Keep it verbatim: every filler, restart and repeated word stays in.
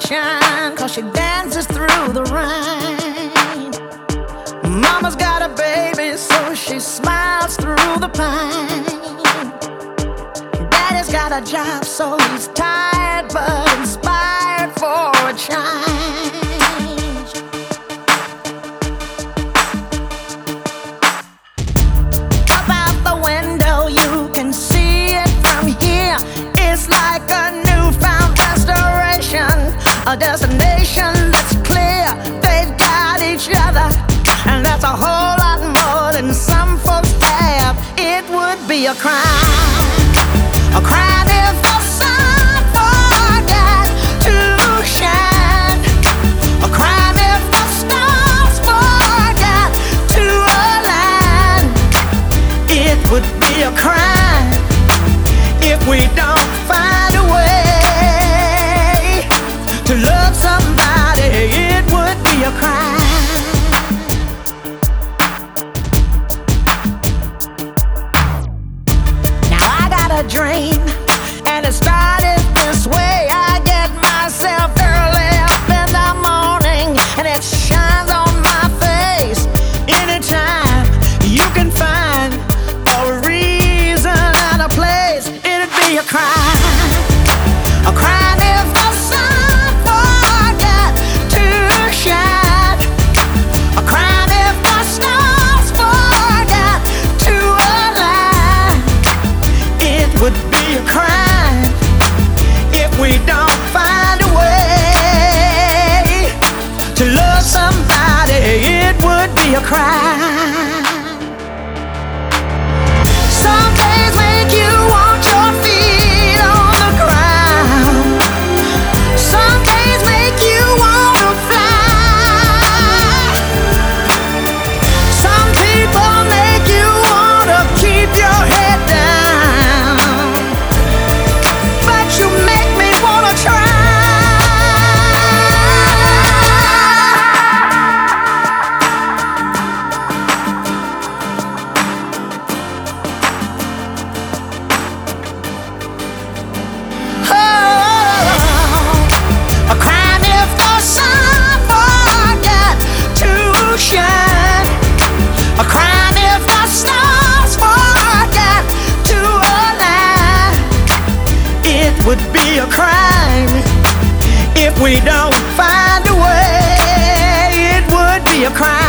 shine, 'cause she dances through the rain. Mama's got a baby, so she smiles through the pain. Daddy's got a job, so he's tired but inspired for a change. Up out the window, you can see it from here. It's like a newfound restoration, a destination that's clear. They've got each other, and that's a whole lot more than some folks have. It would be a crime, a crime if the sun forgot to shine, a crime if the stars forgot to align. It would be a crime if we don't find a way to love somebody. It would be a crime. Now I got a dream, and it started this way. I get myself early up in the morning, and it shines on my face. Anytime you can find a reason and a place, it'd be a crime, a crime if the sun forgot to shine, a crime if the stars forgot to align. It would be a crime if we don't find a way to love somebody. It would be a crime. Some days make you want your feet on the ground. Some days make you want to fly. Some people make you want to keep your head down, but you make me want to try. A crime if the sun forgot to shine, a crime if the stars forgot to align. It would be a crime if we don't find a way. It would be a crime.